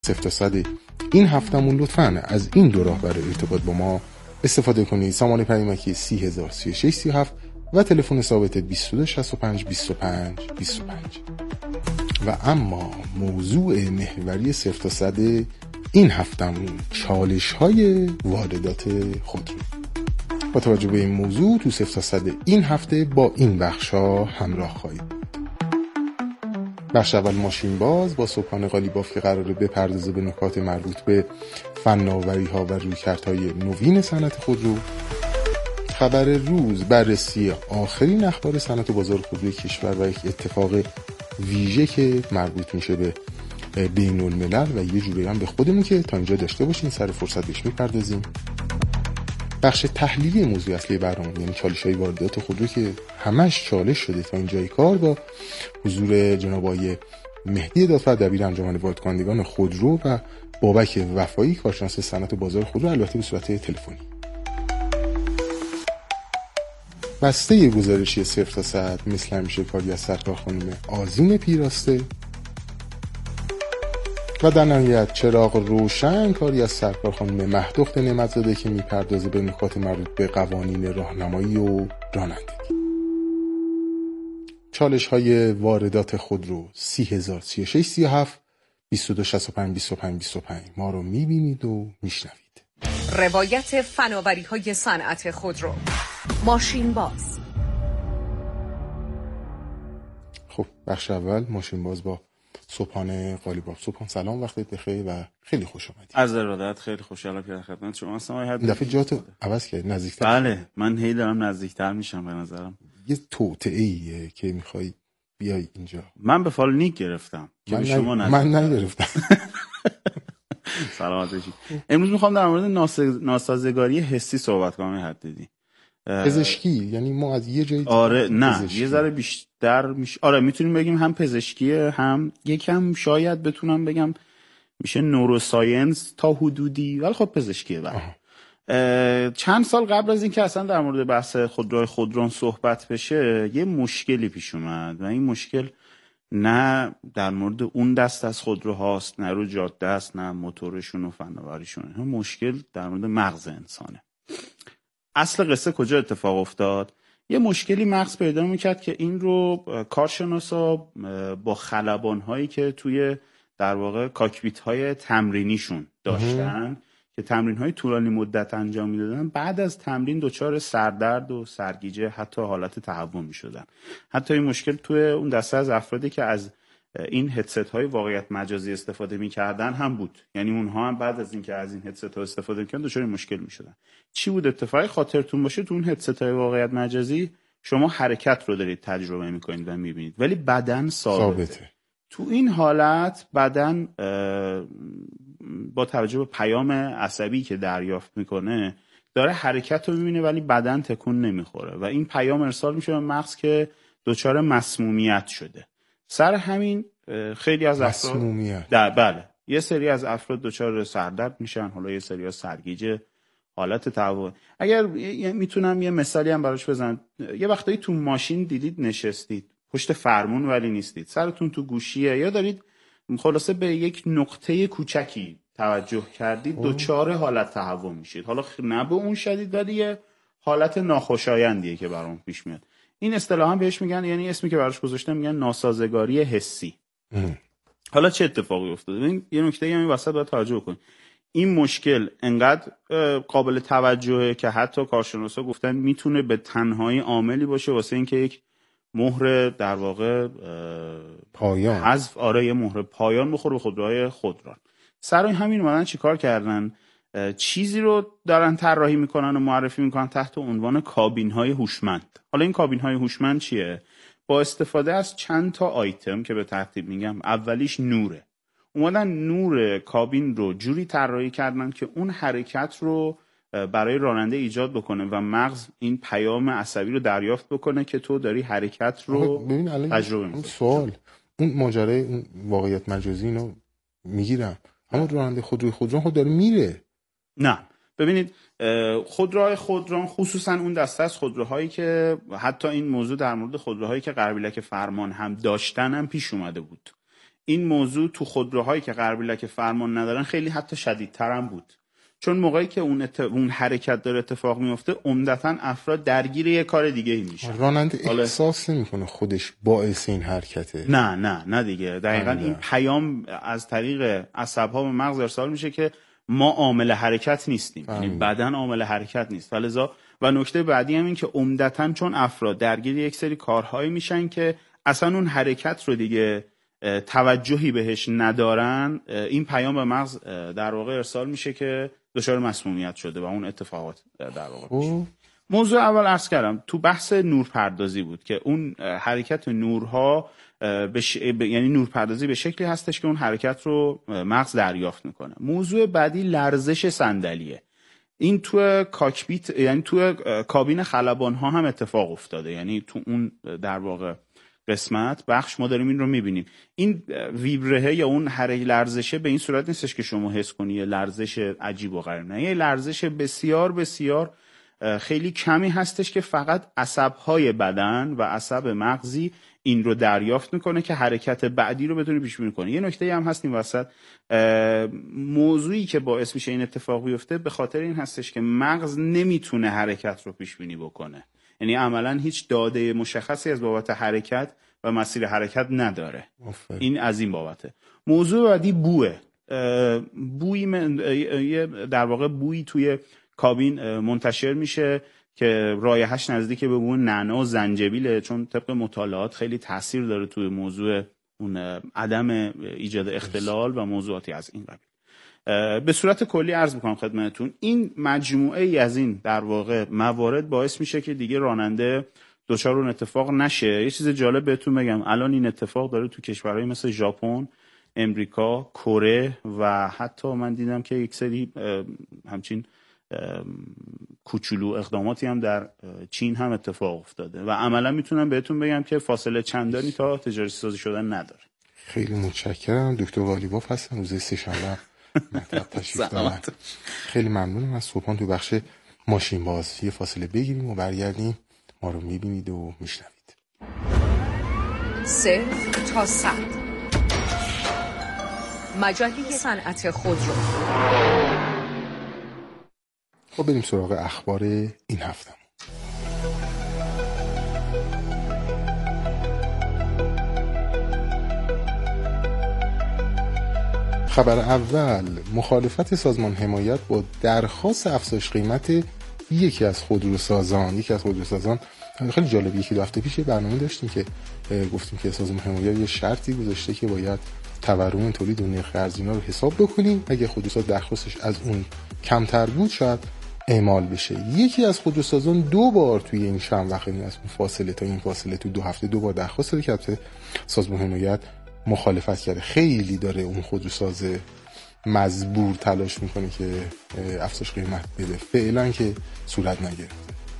0 این هفتمون لطفاً از این دو راه برای ارتباط با ما استفاده کنید. سامان پیامکی 3003637 و تلفن ثابت 2265 25 25. و اما موضوع محوری 0 این هفتمون چالش‌های واردات خودرو. با توجه به این موضوع تو 0 این هفته با این بخش‌ها همراه خواهید. بخش اول ماشین باز با سبحان قالیباف که قراره بپردازه به نکات مربوط به فناوری‌ها و رویکردهای نوین صنعت خودرو. خبر روز بررسی آخرین اخبار صنعت و بازار خودروی کشور و یک اتفاق ویژه که مربوط میشه به بین الملل و یه جوری هم به خودمون که تا اینجا داشته باشین سر فرصت بهش میپردازیم. بخش تحلیلی موضوع اصلی برنامه یعنی چالش‌های واردات خودرو که همش چالش شده تا اینجای کار با حضور جناب آقای مهدی دادفر دبیر انجمن واردکنندگان خودرو و بابک وفایی کارشناس صنعت و بازار خودرو، البته به صورت تلفنی. بسته گزارشی 0 مثل همیشه کاری از سرکار خانم آذین پیراسته و در نهایت چراغ روشن کاری از سرکار خانم مهدخت نعمت‌زاده که میپردازه به نکات مربوط به قوانین راهنمایی و رانندگی. چالش‌های واردات خودرو 3003637 2265 25 25. ما رو میبینید و میشنوید. روایت فناوری‌های صنعت خودرو. ماشین باز. خب بخش اول ماشین باز با سبحان قالیباف. سبحان سلام، وقتت بخیر و خیلی خوش اومدی. از ارادت، خیلی خوشحالم که در خدمت شما هستم. این دفعه جاتو عوض کرد، نزدیکتر. بله، من هی دارم نزدیکتر میشم به نظرم. یه توطئه‌ایه که میخوای بیای اینجا. من به فالنیک گرفتم که به شما من نگرفتم. سلامت باشید. امروز میخوام در مورد ناسازگاری حسی صحبت کنم. حدیدی پزشکی، یعنی ما از یه جایی آره نه یه ذره بیشتر آره میتونیم بگیم هم پزشکیه، هم یکم شاید بتونم بگم میشه نوروساینس تا حدودی، ولی خب پزشکیه. چند سال قبل از اینکه اصلا در مورد بحث خودرو صحبت بشه یه مشکلی پیش اومد و این مشکل نه در مورد اون دست از خودروهاست، نه رو جاده است، نه موتورشون و فناوریشون. هم مشکل در مورد مغز انسانه. اصل قصه کجا اتفاق افتاد؟ یه مشکلی مغز پیدا میکرد که این رو کارشناسا با خلبان‌هایی که توی در واقع کاکپیت‌های تمرینیشون داشتن که تمرین‌های طولانی مدت انجام میدادن، بعد از تمرین دچار سردرد و سرگیجه، حتی حالت تهوع میشدن. حتی این مشکل توی اون دسته از افرادی که از این هدست‌های واقعیت مجازی استفاده می‌کردن هم بود. یعنی اونها هم بعد از اینکه از این هدست‌ها استفاده می‌کردن دچار این مشکل می‌شدن. چی بود اتفاقی؟ خاطرتون باشه تو اون هدست‌های واقعیت مجازی شما حرکت رو دارید تجربه می‌کنید و می‌بینید، ولی بدن ثابته. تو این حالت بدن با توجه به پیام عصبی که دریافت می‌کنه داره حرکت رو می‌بینه ولی بدن تکون نمی‌خوره و این پیام ارسال میشه به مغز که دچار مسمومیت شده. سر همین خیلی از افراد بله یه سری از افراد دچار سردرد میشن، حالا یه سری از سرگیجه، حالت تهوع. اگر میتونم یه مثالی هم براش بزنم، یه وقتایی تو ماشین دیدید نشستید پشت فرمون ولی نیستید، سرتون تو گوشیه یا دارید خلاصه به یک نقطه کوچکی توجه کردید، دچار حالت تهوع میشید. حالا نه به اون شدید ولی یه حالت ناخوشایندیه که برام پیش میاد. این اصطلاحا بهش میگن، یعنی اسمی که براش گذاشتم میگن ناسازگاری حسی. حالا چه اتفاقی افتاده؟ ببین یه نکته هم این وسط باید توجه کنید. این مشکل انقدر قابل توجهه که حتی کارشناسا گفتن میتونه به تنهایی عاملی باشه واسه اینکه یک مهر در واقع پایان حذف، یه مهر پایان بخوره به خودروهای خودران. سر همین اومدن چیکار کردن؟ چیزی رو دارن طراحی میکنن و معرفی میکنن تحت عنوان کابین‌های هوشمند. حالا این کابین‌های هوشمند چیه؟ با استفاده از چند تا آیتم که به ترتیب میگم، اولیش نوره. اومدن نور کابین رو جوری طراحی کردن که اون حرکت رو برای راننده ایجاد بکنه و مغز این پیام عصبی رو دریافت بکنه که تو داری حرکت رو تجربه می‌کنی. سوال اون ماجرای اون واقعیت مجازی اینو میگیرم، اما راننده خودران خود داره میره. نه ببینید، خودروهای خودران خصوصا اون دسته از خودروهایی که حتی این موضوع در مورد خودروهایی که قربیلک فرمان هم داشتن هم پیش اومده بود. این موضوع تو خودروهایی که غربیلک فرمان ندارن خیلی حتی شدیدتر هم بود، چون موقعی که اون حرکت داره اتفاق میفته عمدتاً افراد درگیر یه کار دیگه ای میشن. راننده احساس نمیکنه خودش باعث این حرکته. نه دیگه دقیقاً این پیام از طریق عصب‌ها به مغز ارسال میشه که ما عامل حرکت نیستیم، یعنی بدن عامل حرکت نیست. و نکته بعدی هم این که عمدتاً چون افراد درگیر یک سری کارهایی میشن که اصلا اون حرکت رو دیگه توجهی بهش ندارن، این پیام به مغز در واقع ارسال میشه که دچار مسمومیت شده و اون اتفاقات در واقع میشه. موضوع اول عرض کردم تو بحث نورپردازی بود که اون حرکت نورها یعنی نورپردازی به شکلی هستش که اون حرکت رو مغز دریافت میکنه. موضوع بعدی لرزش صندلیه. این تو کاکپیت یعنی تو کابین خلبان ها هم اتفاق افتاده، یعنی تو اون در واقع قسمت بخش ما داریم این رو میبینیم. این ویبره یا اون لرزشه به این صورت نیستش که شما حس کنی یه لرزش عجیب و غریب، نه، یه لرزش بسیار بسیار خیلی کمی هستش که فقط عصب‌های بدن و عصب مغزی این رو دریافت میکنه که حرکت بعدی رو بتونه پیش بینی کنه. یه نکته هم هست این وسط، موضوعی که باعث میشه این اتفاق بیفته به خاطر این هستش که مغز نمیتونه حرکت رو پیش بینی بکنه، یعنی عملا هیچ داده مشخصی از بابت حرکت و مسیر حرکت نداره. این از این بابته. موضوع بعدی بوه. در واقع بویی توی کابین منتشر میشه که رایحه‌اش نزدیک به بوی نعنا و زنجبیله، چون طبق مطالعات خیلی تاثیر داره توی موضوع اون عدم ایجاد اختلال و موضوعاتی از این قبیل. به صورت کلی عرض میکنم خدمتتون این مجموعه ای از این در واقع موارد باعث میشه که دیگه راننده دچار اون اتفاق نشه. یه چیز جالب بهتون بگم، الان این اتفاق داره تو کشورهای مثل ژاپن، امریکا، کره و حتی من دیدم که یک سری همچین کوچولو اقداماتی هم در چین هم اتفاق افتاده و عملا میتونم بهتون بگم که فاصله چندانی تا تجاری سازی شدن نداره. خیلی متشکرم. دکتر والیباف هستم، روز سه‌شنبه مطلب تشریف دارم. خیلی ممنونم از صبحان. تو بخش ماشین باز یه فاصله بگیریم و برگردیم. ما رو میبینید و میشنوید. 0 تا 100 مجله صنعت خودرو. خب بریم سراغ اخبار این هفته. خبر اول، مخالفت سازمان حمایت با درخواست افزایش قیمت یکی از خودروسازان خیلی جالب. یکی دو هفته پیش یه برنامه داشتیم که گفتیم که سازمان حمایت یه شرطی گذاشته که باید تورم تولید و نرخ ارزینا رو حساب بکنیم، اگه خودروساز درخواستش از اون کمتر بود شاید اعمال بشه. یکی از خودروسازان 2 بار توی این چند وقت از اون فاصله تا این فاصله تو 2 هفته 2 بار درخواست داده که سازمان حمایت مخالفت کرده. خیلی داره اون خودروساز مزبور تلاش میکنه که افزایش قیمت بده، فعلا که صورت نگرفته.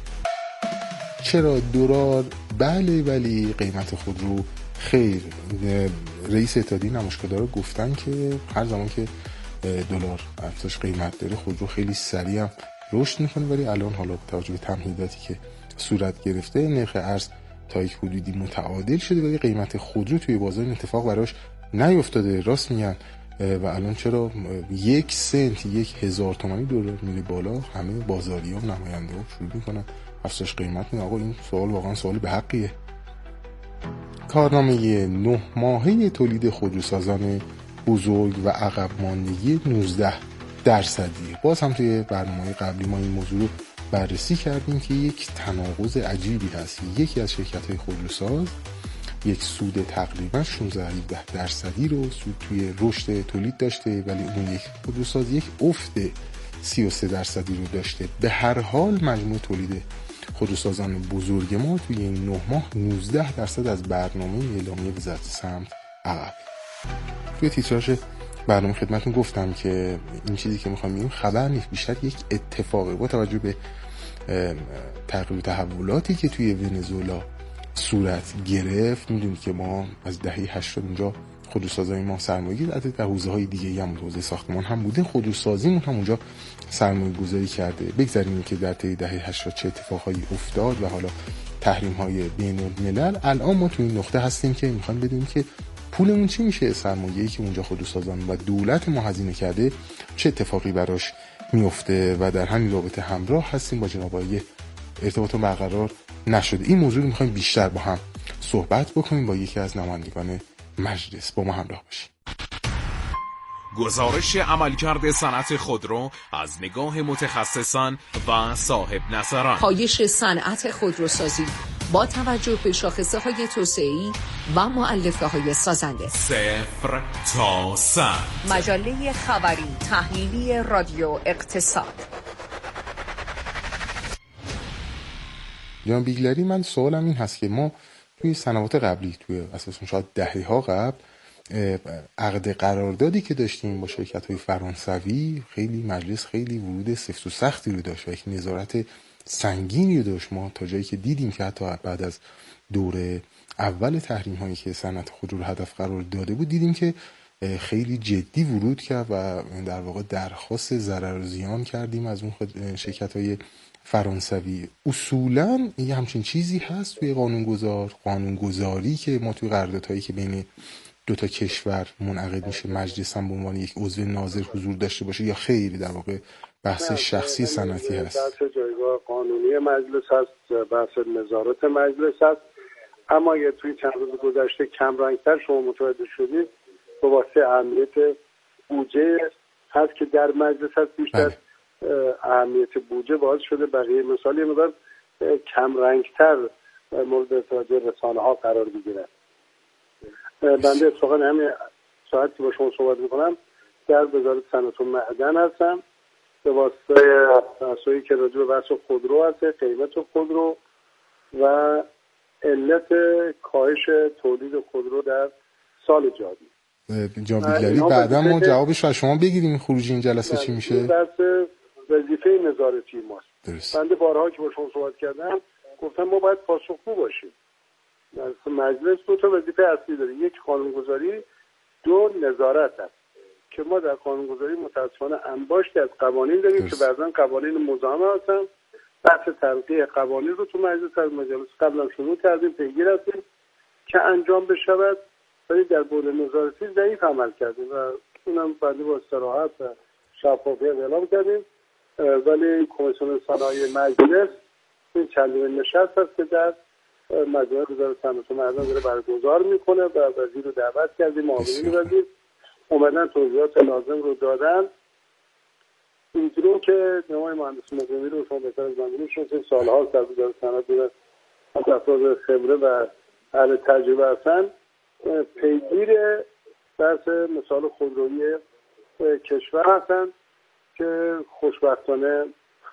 چرا دلار؟ بله ولی قیمت خودرو خیر. رئیس اتحادیه نمایشگاه‌دارا گفتن که هر زمان که دلار افزایش قیمت داره خودرو خیلی سریع رشد میکنه، ولی الان حالا با توجه به تمهیداتی که صورت گرفته نرخ ارز تا یک حدودی متعادل شده، ولی قیمت خودرو توی بازار این اتفاق براش نیفتاده. راست میگن. و الان چرا 1 سنت 1000 تومانی دلار میره بالا، همه بازاری‌ها و نماینده‌ها شروع میکنن افزایش قیمت میدن. آقا این سوال واقعا سوال به حقیه. کارنامه 9 ماهه تولید خودروسازان بزرگ و عقب ماندگی 19%. باز هم توی برنامه‌های قبلی ما این موضوع رو بررسی کردیم که یک تناقض عجیبی هست. یکی از شرکت‌های خودروساز یک سود تقریبا 16-17% رو سود توی رشد تولید داشته، ولی اون یک خودروساز یک افت 33% رو داشته. به هر حال مجموع تولید خودروسازان بزرگ ما توی این 9 ماه 19% از برنامه اعلامیه وزارت سمت عقب. توی تیتراژ برنامه خدمتتون گفتم که این چیزی که میخوام بگم خبر نیست، بیشتر یک اتفاقه. با توجه به تغییر تحولاتی که توی ونزوئلا صورت گرفت، میدونید که ما از دهه 80 اونجا خودروسازای ما سرمایه‌گذاری کرده، در حوزه‌های دیگه هم حوزه ساختمان هم بوده، خودروسازیمون هم اونجا سرمایه‌گذاری کرده. بگذاریم که در طی دهه 80 چه اتفاقایی افتاد و حالا تحریم‌های بین‌الملل، الان ما تو این نقطه هستیم که می‌خوایم بدونیم که پولمون چی میشه؟ سرمایه‌ای که اونجا خودروسازان و دولت ما هزینه کرده چه اتفاقی براش میفته؟ و در همین رابطه همراه هستیم با جناب آقای، ارتباط برقرار نشده. این موضوع رو میخوایم بیشتر با هم صحبت بکنیم با یکی از نمایندگان مجلس. با ما همراه باشیم. گزارش عملکرد صنعت خودرو از نگاه متخصصان و صاحب نظران. پایش صنعت خودروسازی با توجه به شاخصه‌های توسعه‌ای و مؤلفه‌های سازنده. 0 تا 100. مجله خبری، تحلیلی، رادیو، اقتصاد. جناب بیگلری، من سوالم این هست که ما توی سنوات قبلی، توی اساساً شاید دهه‌ها قبل، عقد قراردادی که داشتیم با شرکت‌های فرانسوی، خیلی مجلس خیلی ورود سفت و سختی رو داشت و یک نظارت سنگینی رو داشت. ما تا جایی که دیدیم که حتی بعد از دور اول تحریم‌هایی که صنعت خودرو رو هدف قرار داده بود، دیدیم که خیلی جدی ورود کرد و در واقع درخواست ضرر و زیان کردیم از اون شرکت‌های فرانسوی. اصولاً یه همچین چیزی هست توی قانونگذاری که ما توی قراردادهایی که بین دو تا کشور منعقد میشه مجلس هم به عنوان یک عضو ناظر حضور داشته باشه، یا خیلی در واقع بحث شخصی صنعتی هست؟ بحث جایگاه قانونی مجلس هست، بحث نظارت مجلس هست. اما یه توی چند روز گذشته کم رنگتر شما متوجه شدید به واسه اهمیت بودجه هست که در مجلس هست. بیشتر اهمیت بودجه باعث شده بقیه مثالی مقدار کم رنگتر مورد توجه رسانه ها قرار بگیرن. بنده اتفاقا همین ساعت که با شما صحبت میکنم در وزارت صنعت و معدن هستم به واسطه بحثایی که راجع به بحث خودرو هست، قیمت خودرو و علت کاهش تولید خودرو در سال جاری. جناب بیگلری، بعدا ما جوابش رو از شما بگیریم خروجی این جلسه چی میشه؟ بحث وظیفه نظارتی ماست. درست. بنده بارها که با شما صحبت کردم گفتم ما باید پاسخگو باشیم. مجلس دو تا وظیفه اصلی داره، یک قانونگذاری، دو نظارت است که ما در قانونگذاری متاسفانه انباشتی از قوانین داریم که بعضا قوانین مزاحم هستن. بحث تلقیح قوانین رو تو مجلس از مجلس قبلا شروع کردیم، پیگیر هستیم که انجام بشود، ولی در بود نظارتی ضعیف عمل کردیم و اونم بعدی با صراحت و شفافیت اعلام کردیم. ولی کمیسیون صنایع مجلس این چندمین نشست هست که در مجموعه وزارت صنعت و معدن داره برگزار میکنه و وزیر رو دعوت کردیم، معاونین وزیر اومدن توضیحات لازم رو دادن. اینجوری که نمای مهندس مقیمی رو شما بهتر از من می‌شناسید، سال‌ها در وزارت صنعت بوده، از افراد خبره و اهل تجربه هستن، پیگیر بحث مثال خودرویی کشور هستن که خوشبختانه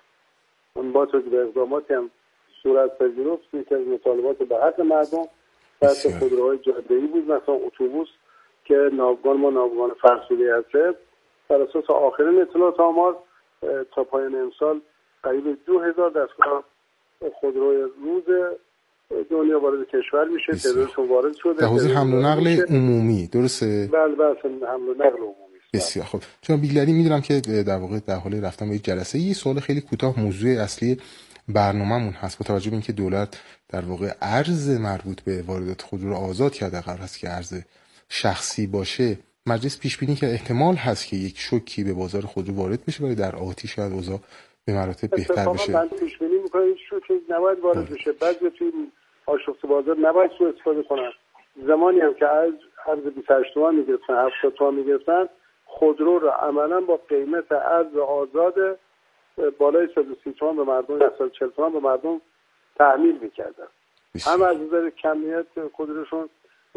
با توجه به اقداماتی هم صورت پذیرفت. یکی از مطالبات به حق مردم بحث خودروهای جاده‌ای بود، مثلا اتوبوس که ناوگان فرسوده هست. بر اساس آخرین اطلاعات آمار تا پایان امسال قریب 2000 دستگاه خودروی روز دنیا وارد کشور میشه، تعدادشون وارد شده در حوزه حمل و نقل عمومی. درسته؟ بله حمل و نقل عمومی. بسیار خوب. چون بیگلری میدونم که در واقع در حال رفتن به یک جلسه، یه سوال خیلی کوتاه موضوع اصلی برنامه‌مون هست. با توجه به اینکه دولت در واقع ارز مربوط به واردات خودرو آزاد کرده، قرار هست که ارز شخصی باشه، مجلس پیش بینی که احتمال هست که یک شوکی به بازار خودرو وارد بشه، ولی در آتی شاید اوضاع به مراتب بهتر بشه. من پیش بینی می‌کنم این شوکی نباید وارد بشه. بعضی توی آشفته بازار نباید سوء استفاده کنن. زمانی هم که ارز 28 تومان میگرفتن، 70 تومان میگرفتن، خودرو رو عملا با قیمت ارز آزاد بالای 130 تومان به مردم، 140 تومان به مردم تحمیل می‌کردن. هم از نظر کمیت خودروشون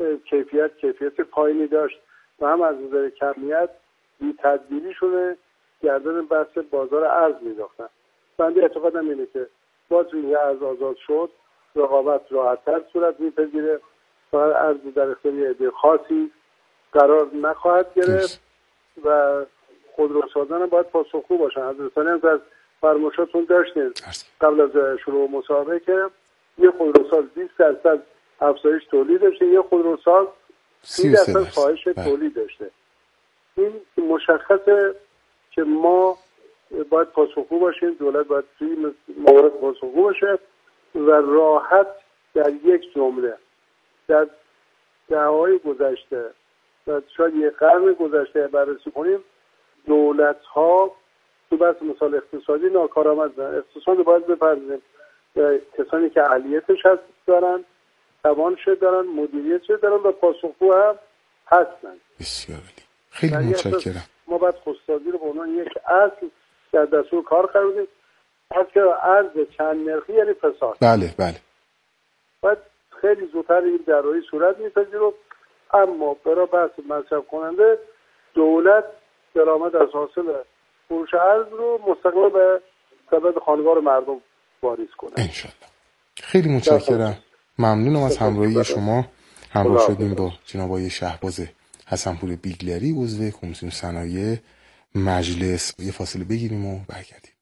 کیفیت پایینی داشت و هم از نظر کمیت بی تدبیری شده گردن بحث بازار ارز می‌داختن. بنده اعتقادم اینه که با توی ارز آزاد شد، رقابت راحت‌تر صورت می‌پذیره، فقط ارز در اختیار عده خاصی قرار نخواهد گرفت و خودروسازان باید پاسخگو باشن. حضرتانی هم از فرمایشاتون داشتین قبل از شروع مسابقه که یه خودروساز 20% افزایش تولید داشته، یه خودروساز 30% کاهش تولید داشته. این مشخصه که ما باید پاسخگو باشیم، دولت باید توی موارد پاسخگو باشه و راحت در یک جمله در دهه‌های گذشته شاید یه قرن گذشته بررسی کنیم، دولت‌ها تو بحث مثال اقتصادی ناکارآمدن. اقتصاد باید بپردازیم کسانی که اهلیتش هست دارن، توانش دارن، مدیریتش دارن و پاسخگو هم هستن. بسیار عالی، خیلی متشکرم. ما باید خودسازی رو به عنوان یک اصل در دستور کار قرار بدیم. که ارز چند نرخی یعنی فساد. بله. باید خیلی زودتر این درایی صورت می‌پذیره، اما برای بحث مصرف کننده دولت درآمد از حاصل فروش ارز رو مستقیما به کبد خانوار مردم واریز کنه انشالله. خیلی متشکرم، ممنونم از همراهی شما. همراه شدیم با جناب آقای شهباز حسنپور بیگلری، عضو کمیسیون صنایع مجلس. یه فاصله بگیریم و برگردیم.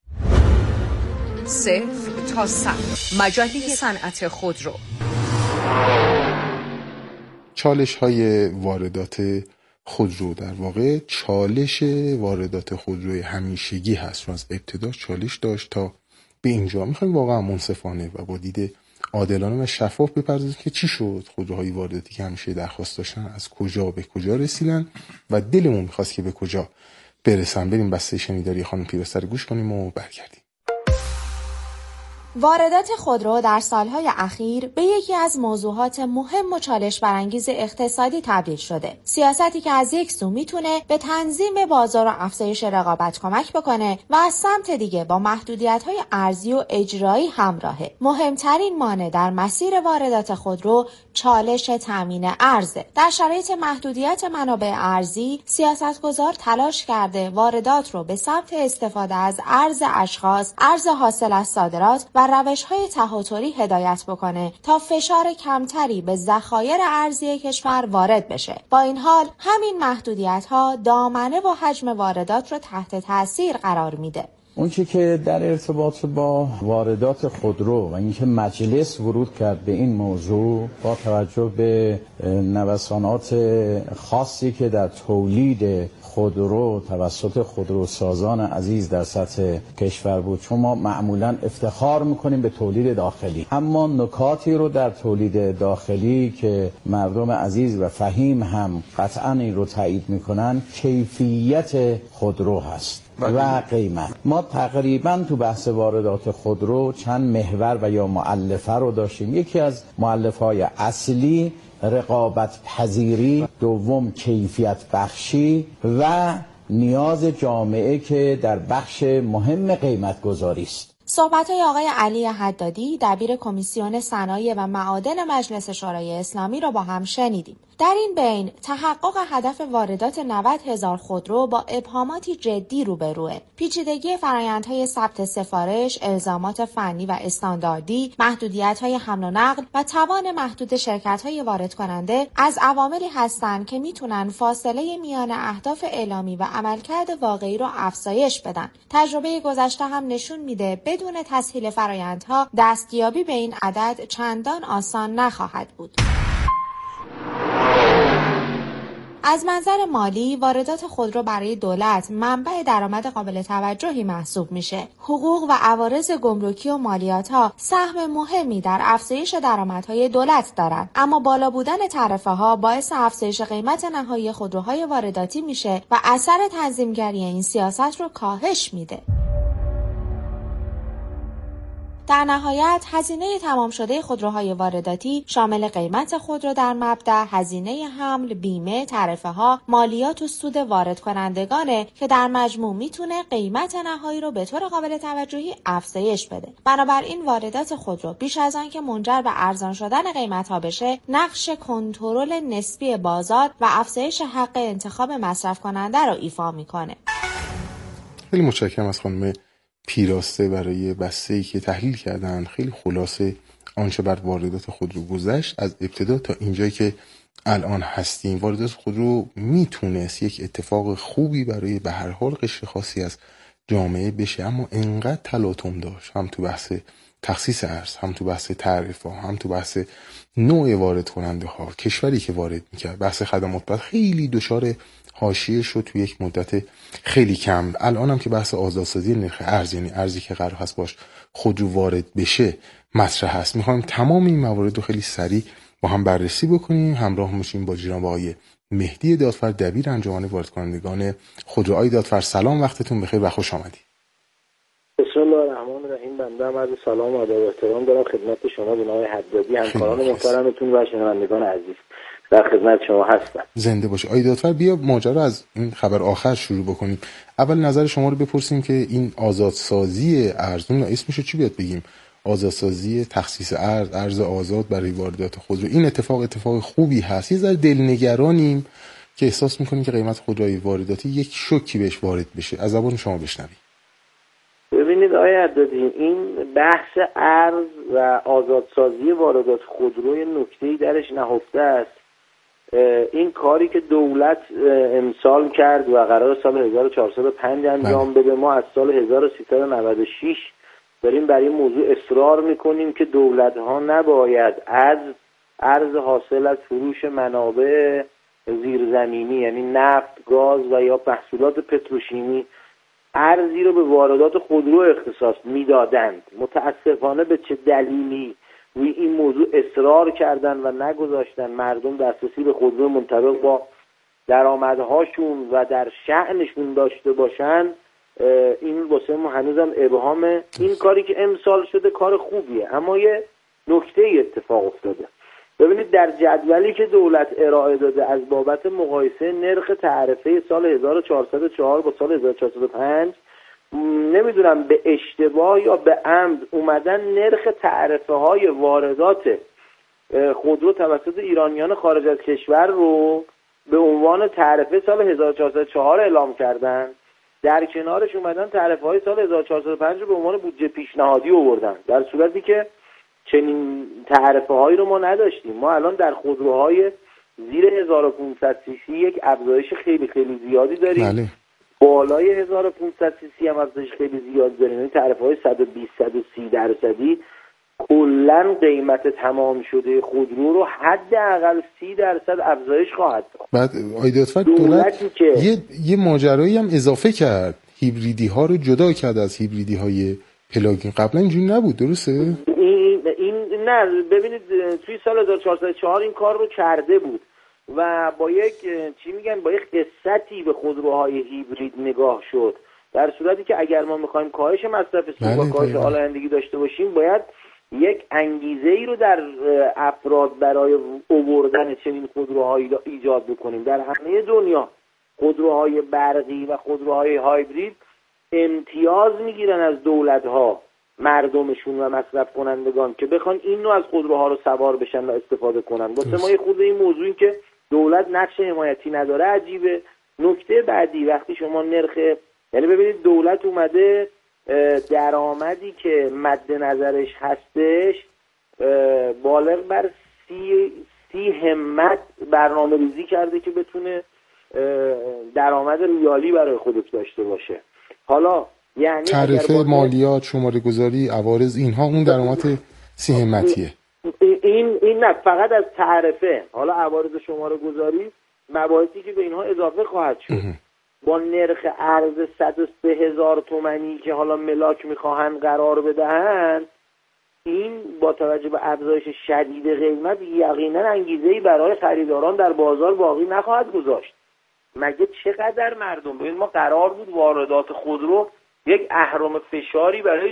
صفر تا صد، مجله صنعت خودرو. چالش های واردات خودرو در واقع چالش واردات خودروی همیشگی هست، چون از ابتدا چالش داشت تا به اینجا. میخوایم واقعا منصفانه و با دید عادلانه و شفاف بپردازیم که چی شد. خودروهای وارداتی که همیشه درخواست داشتن از کجا به کجا رسیدن و دلمون میخواست که به کجا برسن. بریم بسته شنیداری خانم پیرستر گوش کنیم و برگردیم. واردات خودرو در سالهای اخیر به یکی از موضوعات مهم و چالش برانگیز اقتصادی تبدیل شده. سیاستی که از یک سو میتونه به تنظیم بازار و افزایش رقابت کمک بکنه و از سمت دیگه با محدودیت‌های ارزی و اجرایی همراهه. مهمترین مانع در مسیر واردات خودرو چالش تامین ارزه. در شرایط محدودیت منابع ارزی، سیاستگزار تلاش کرده واردات رو به سمت استفاده از ارز اشخاص، ارز حاصل از صادرات و روش‌های تهاتری هدایت بکنه تا فشار کمتری به ذخایر ارزی کشور وارد بشه. با این حال همین محدودیت‌ها دامنه و حجم واردات رو تحت تاثیر قرار میده. اون چی که در ارتباط با واردات خودرو و اینکه مجلس ورود کرد به این موضوع با توجه به نوسانات خاصی که در تولید خودرو توسط خودروسازان عزیز در سطح کشور بود، چون ما معمولا افتخار میکنیم به تولید داخلی، اما نکاتی رو در تولید داخلی که مردم عزیز و فهیم هم قطعا این رو تایید میکنن، کیفیت خودرو هست و قیمت. ما تقریبا تو بحث واردات خودرو چند محور و یا مؤلفه رو داشتیم. یکی از مؤلفه‌های اصلی رقابت پذیری، دوم کیفیت بخشی و نیاز جامعه که در بخش مهم قیمت گذاری است. صحبت‌های آقای علی حدادی دبیر کمیسیون صنایع و معادن مجلس شورای اسلامی را با هم شنیدیم. در این بین تحقق هدف واردات 90,000 خودرو با ابهاماتی جدی روبروه. پیچیدگی فرآیندهای ثبت سفارش، الزامات فنی و استانداردی، محدودیت‌های حمل و نقل و توان محدود شرکت‌های وارد کننده از عواملی هستند که میتونن فاصله میان اهداف اعلامی و عملکرد واقعی رو افزایش بدن. تجربه گذشته هم نشون میده بدون تسهیل فرآیندها دستیابی به این عدد چندان آسان نخواهد بود. از منظر مالی، واردات خودرو برای دولت منبع درآمد قابل توجهی محسوب میشه. حقوق و عوارض گمرکی و مالیات‌ها سهم مهمی در افزایش درآمدهای دولت دارند، اما بالا بودن تعرفه‌ها باعث افزایش قیمت نهایی خودروهای وارداتی میشه و اثر تنظیمگری این سیاست رو کاهش میده. در نهایت هزینه تمام شده خودروهای وارداتی شامل قیمت خودرو در مبدأ، هزینه حمل، بیمه، تعرفه‌ها، مالیات و سود وارد کنندگانه که در مجموع میتونه قیمت نهایی رو به طور قابل توجهی افزایش بده. بنابراین واردات خودرو بیش از آن که منجر به ارزان شدن قیمت‌ها بشه، نقش کنترل نسبی بازار و افزایش حق انتخاب مصرف کننده رو ایفا میکنه. خیلی متشکرم از خانم پیراسته برای بسته‌ای که تحلیل کردن. خیلی خلاصه آنچه بر واردات خودرو گذشت از ابتدا تا اینجایی که الان هستیم. واردات خودرو میتونست یک اتفاق خوبی برای به هر حال قشر خاصی از جامعه بشه، اما انقدر تلاطم داشت، هم تو بحث تخصیص ارز، هم تو بحث تعرفه، هم تو بحث نوع وارد کننده ها، کشوری که وارد میکرد، بحث خدمات بعد خیلی دچار حاشیه شد تو یک مدت خیلی کم. الان هم که بحث آزادسازی نرخ ارز، یعنی ارزی که قرار هست باش خودرو وارد بشه، مطرح هست. میخوایم تمام این موارد رو خیلی سریع با هم بررسی بکنیم. همراه میشیم با جناب آقای مهدی دادفر، دبیر انجمن واردکنندگان خودروهای دادفر. سلام، وقتتون بخیر و خوش آمدید. بسم الله الرحمن الرحیم. بنده هم عرض سلام و ادب و احترام دارم خدمت شما جناب حدادی، همکاران محترمتون و شنوندگان عزیز. در خدمت شما هستم. زنده باشه. آقای دادفر، بیا ماجرا از این خبر آخر شروع بکنیم. اول نظر شما رو بپرسیم که این آزادسازی ارزون، اسمشو چی بیاد بگیم، آزادسازی تخصیص ارز آزاد برای واردات خودرو، این اتفاق خوبی هست؟ یه ذره دلنگرانیم که احساس میکنیم که قیمت خودروهای وارداتی یک شوکی بهش وارد بشه. از زبان شما بشنویم. ببینید آقای حدادی، این بحث ارز و آزادسازی واردات خودرو نکته‌ای درش نهفته است. این کاری که دولت امسال کرد و قرار سال 1405 انجام بده، ما از سال 1396 داریم برای این موضوع اصرار میکنیم که دولت‌ها نباید از ارز حاصل از فروش منابع زیرزمینی، یعنی نفت، گاز و یا محصولات پتروشیمی، ارزی رو به واردات خودرو اختصاص میدادند. متاسفانه به چه دلیلی روی این موضوع اصرار کردن و نگذاشتن مردم دسترسی به خودرو منطبق با درآمدهاشون و در شأنشون داشته باشن، این واسه ما هنوزم ابهامه. این کاری که امسال شده کار خوبیه، اما یه نکته اتفاق افتاده. ببینید در جدولی که دولت ارائه داده از بابت مقایسه نرخ تعرفه سال 1404 با سال 1405، نمیدونم به اشتباه یا به عمد اومدن نرخ تعرفه های واردات خودرو توسط ایرانیان خارج از کشور رو به عنوان تعرفه سال 1404 اعلام کردن، در کنارش اومدن تعرفه های سال 1405 رو به عنوان بودجه پیشنهادی آوردن، در صورتی که چنین تعرفه هایی رو ما نداشتیم. ما الان در خودروهای زیر 1500 سی سی یک افزایش خیلی خیلی زیادی داریم. بله. بالای 1500 سی سی هم افزایش خیلی زیادی داریم. این تعرفه های 120-130% کلا قیمت تمام شده خودرو رو حداقل 30% افزایش خواهد داد. بعد آقای دادفر، دولت یه ماجرایی هم اضافه کرد، هیبریدی ها رو جدا کرد از هیبریدی های پلاگین. قبلا اینجوری نبود، درسته؟ این نه، ببینید توی سال 1404 این کار رو کرده بود و با یک با یک قصتی به خودروهای هیبرید نگاه شد، در صورتی که اگر ما میخوایم کاهش مصرف سوخت و کاهش آلایندگی داشته باشیم، باید یک انگیزه ای رو در افراد برای آوردن چنین خودروهایی ایجاد بکنیم. در همه دنیا خودروهای برقی و خودروهای هایبرید امتیاز میگیرن از دولت‌ها، مردمشون و مصرف کنندگان که بخوان این نوع از خودروها رو سوار بشن و استفاده کنن. واسه ما یه خورده این موضوعی که دولت نقش حمایتی نداره عجیبه. نکته بعدی، وقتی شما یعنی ببینید دولت اومده درآمدی که مد نظرش هستش بالغ بر 30 همت برنامه ریزی کرده که بتونه درآمد ریالی برای خودش داشته باشه. حالا یعنی تعرفه مالیات، شماره گذاری، عوارض، اینها اون درآمد 30 همتیه. این نه فقط از تعرفه، حالا عوارض شماره گذاری مباحثی که به اینها اضافه خواهد شد. با نرخ ارز 103,000 تومانی که حالا ملاک میخواهند قرار بدهند، این با توجه به افزایش شدید قیمت یقینا انگیزه‌ای برای خریداران در بازار باقی نخواهد گذاشت. مگه چقدر مردم، ببین ما قرار بود واردات خودرو یک اهرم فشاری برای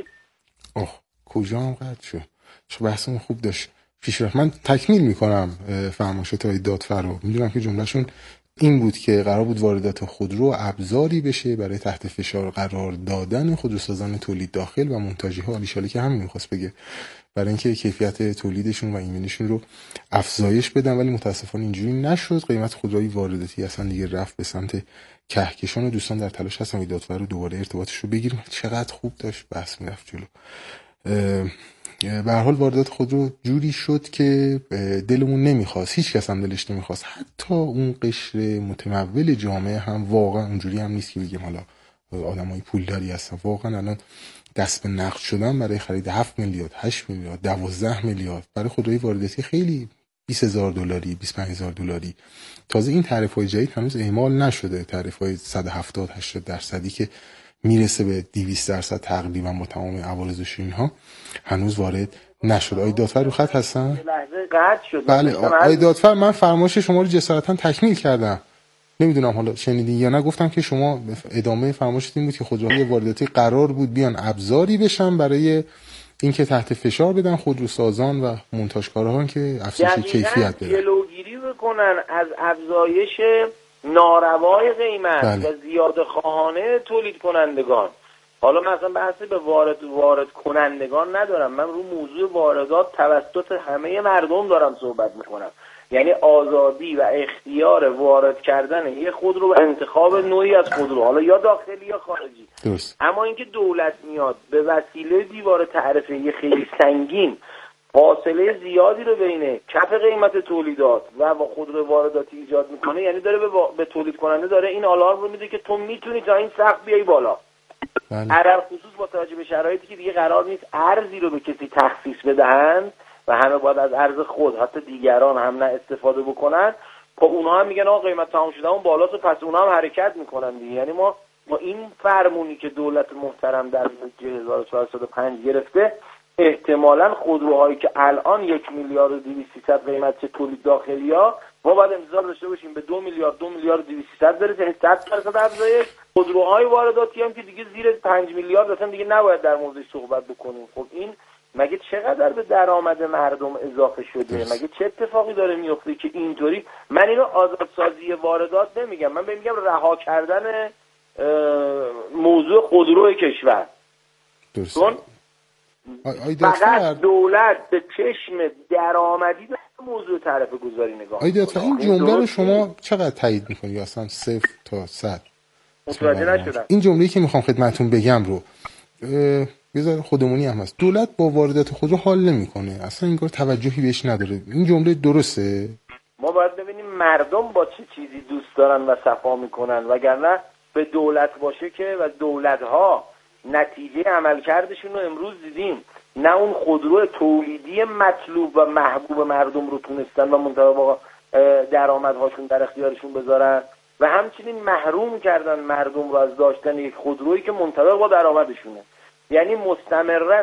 کجا هم قطع شد؟ چه بحثمون خوب داشت پیش رفت. من تکمیل میکنم فرمایشات های دادفر رو. میدونم که جملهشون این بود که قرار بود واردات خودرو ابزاری بشه برای تحت فشار قرار دادن خودروسازان تولید داخل و منتاجی ها. علیشالی که همین میخواست بگه، برای اینکه کیفیت تولیدشون و ایمنشون رو افزایش بدن، ولی متاسفانه اینجوری نشد. قیمت خودروی وارداتی اصلا دیگه رفت به سمت کهکشان و دوستان در تلاش هستن دادفر رو دوباره ارتباطش رو بگیریم. چقدر خوب داشت بحث میرفت جلو. به هر حال واردات خودرو جوری شد که دلمون نمیخواست، هیچ کس هم دلش نمیخواست، حتی اون قشر متمول جامعه هم. واقعا اونجوری هم نیست که بگیم حالا آدمای پولداری هستن. واقعا الان دست به نقد شدن برای خرید 7 میلیارد، 8 میلیارد، 12 میلیارد برای خودروی وارداتی خیلی $20,000 $25,000. تازه این تعرفه‌های جدید هنوز اعمال نشده، تعرفه‌های 170-80% که میرسه به 200% تقریبا با تمام عوارضش، اینها هنوز وارد نشد. آقای دادفر رو خط هستن؟ لحظه قطع شد. بله آقای دادفر، من فرمایش شما رو جسارتا تکمیل کردم. نمیدونم حالا شنیدین یا نه. گفتم که شما ادامه فرمایشتون این بود که خودروهای وارداتی قرار بود بیان ابزاری بشن برای اینکه تحت فشار بدن خودروسازان و مونتاژکاران که افزایش کیفیت بدن، جلوگیری بکنن از افزایش ناروای قیمت و زیاده خواهانه تولید کنندگان. حالا مثلا بحثی به وارد کنندگان ندارم، من رو موضوع واردات توسط همه مردم دارم صحبت میکنم. یعنی آزادی و اختیار وارد کردن یه خودرو و انتخاب نوعی از خودرو، حالا یا داخلی یا خارجی. درست. اما اینکه دولت میاد به وسیله دیوار تعرفه خیلی سنگین فاصله زیادی رو بین کف قیمت تولیدات و خودرو وارداتی ایجاد میکنه، یعنی داره به تولید کننده داره این آلارم رو میده که تو میتونی تا این سقف بیای بالا. علل خصوص با توجه به شرایطی که دیگه قرار نیست ارزی رو به کسی تخصیص بدهند و همه باید از ارز خود حتی دیگران هم نه استفاده بکنن. خب اونها هم میگن آقا قیمت تمام شده اون بالاست و پس اونها هم حرکت میکنن دیگه. یعنی ما این فرمونی که دولت محترم در 1405 گرفته، احتمالاً خودروهایی که الان 1 میلیارد و 200 قیمت تولید داخلی ها، ما باید انتظار داشته باشیم به 2 میلیارد 200 برسه، یعنی 100% افزایش. خودروهای وارداتی هم که دیگه زیر 5 میلیارد اصلا دیگه نباید در موردش صحبت بکنیم. خب این مگه چقدر به درآمد مردم اضافه شده؟ مگه چه اتفاقی داره میفته که اینطوری؟ من اینو آزادسازی واردات نمیگم، من میگم رها کردن موضوع خودرو کشور. چون فقط دولت به چشم درآمدی به موضوع تعرفه گذاری نگاه. این جمله رو شما چقدر تایید میکنی؟ اصلا 0 تا 100 متوجه نشدم. این جمله‌ای که میخوام خدمتتون بگم رو بذار خودمونی هم هست. دولت با واردات خودرو حال نمیکنه، اصلا این کار توجهی بهش نداره. این جمله درسته؟ ما باید ببینیم مردم با چه چیزی دوست دارن و صفا میکنن، وگرنه به دولت باشه که و دولت‌ها نتیجه عملکردشون رو امروز دیدیم، نه اون خودرو تولیدی مطلوب و محبوب مردم رو تونستن و منتها با درآمدهاشون در اختیارشون بذارن و همچنین محروم کردن مردم رو از داشتن یک خودرویی که منطبق با درآمدشونه. یعنی مستمرا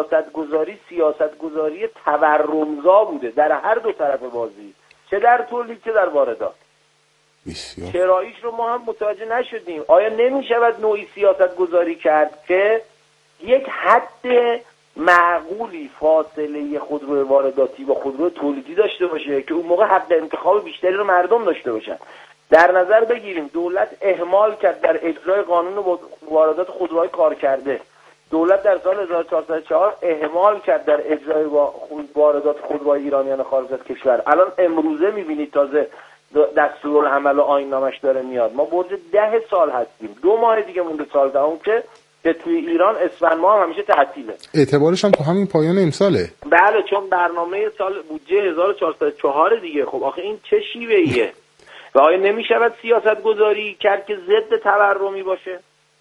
سیاستگذاری تورمزا بوده در هر دو طرف بازی، چه در تولید چه در واردات. چراییش رو ما هم متوجه نشدیم. آیا نمیشود نوعی سیاست گذاری کرد که یک حد معقولی فاصله خودرو وارداتی با خودرو تولیدی داشته باشه که اون موقع حق انتخاب بیشتری رو مردم داشته باشن؟ در نظر بگیریم دولت اهمال کرد در اجرای قانون واردات خودروهای کار کرده. دولت در سال 1404 اهمال کرد در اجرای واردات خودروهای ایرانیان خارج از کشور. الان امروزه میبینید تازه دستورالعمل و آیین‌نامش داره میاد. ما برج 10 سال هستیم، 2 ماه دیگه مونده سال دهم که توی ایران اسفند ماه هم همیشه تعطیله. اعتبارش هم تو همین پایان امساله. بله، چون برنامه سال بودجه 1404 دیگه. خب آخه این چه شیوهیه؟ و آیا نمیشود سیاست گذاری کرد که ضد تورمی باشه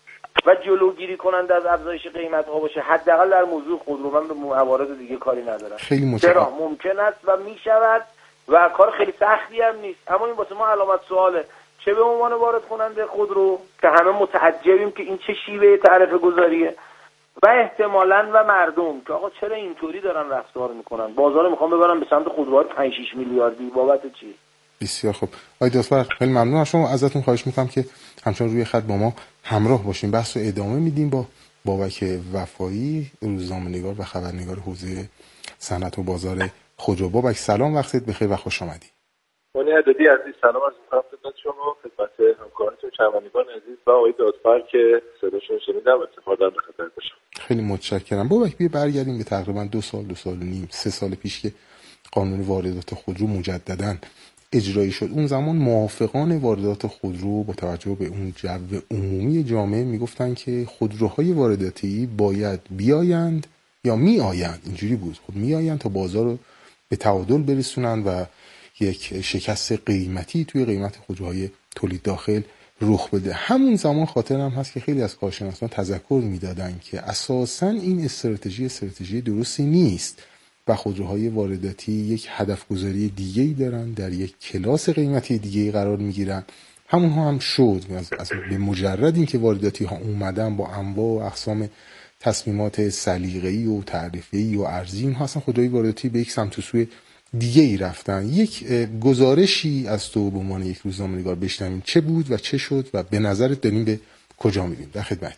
و جلوگیری کننده از افزایش قیمت ها باشه؟ حداقل در موضوع خودرو من به موارد دیگه کاری ندارم. خیلی متشکرم. چرا ممکن است و میشود و کار خیلی سختی هم نیست، اما این واسه ما علامت سواله. چه به عنوان وارد کننده خودرو که همه متعجبیم که این چه شیوه تعرفه گذاریه، و احتمالاً و مردم که آقا چرا اینطوری دارن رفتار میکنن، بازار میخوام ببرن به سمت خودروهای 5-6 میلیاردی بابت چی؟ بسیار خوب. آقای دادفر خیلی ممنون از شما. ازتون خواهش میکنم که همچنان روی خط با ما همراه باشین. بحث رو ادامه میدیم با بابک وفایی، روزنامه‌نگار و خبرنگار حوزه صنعت و بازار خودرو. بابک سلام، وقتت بخیر و خوش آمدی. مانی عددی عزیز سلام عرض می‌کنم خدمت شما، خدمت همکارانتون شنوندگان عزیز و آقای دادفر که صداشون شنیدم استفاده به خاطر باشم. خیلی متشکرم. بابک بیا برگردیم به تقریبا 2 سال و نیم 3 سال پیش که قانون واردات خودرو مجدداً اجرایی شد. اون زمان موافقان واردات خودرو با توجه به اون جو عمومی جامعه میگفتن که خودروهای وارداتی باید بیایند یا میآیند، اینجوری بود، خود میآیند تا بازار رو به تعادل برسونن و یک شکست قیمتی توی قیمت خودروهای تولید داخل رخ بده. همون زمان خاطرم هست که خیلی از کارشناسان تذکر میدادن که اساساً این استراتژی درستی نیست و خودروهای وارداتی یک هدف گذاری دیگه‌ای دارن، در یک کلاس قیمتی دیگه‌ای قرار میگیرن. همونها هم شد. به مجرد اینکه وارداتی ها اومدن با انواع و اقسام تصمیمات سلیقه‌ای و تعرفه‌ای و ارزی، اینها اصلا خودروی وارداتی به یک سمت و سوی دیگه ای رفتن. یک گزارشی از تو به عنوان یک روزنامه‌نگار بشنویم چه بود و چه شد و به نظرت داریم به کجا می‌ریم؟ در خدمت.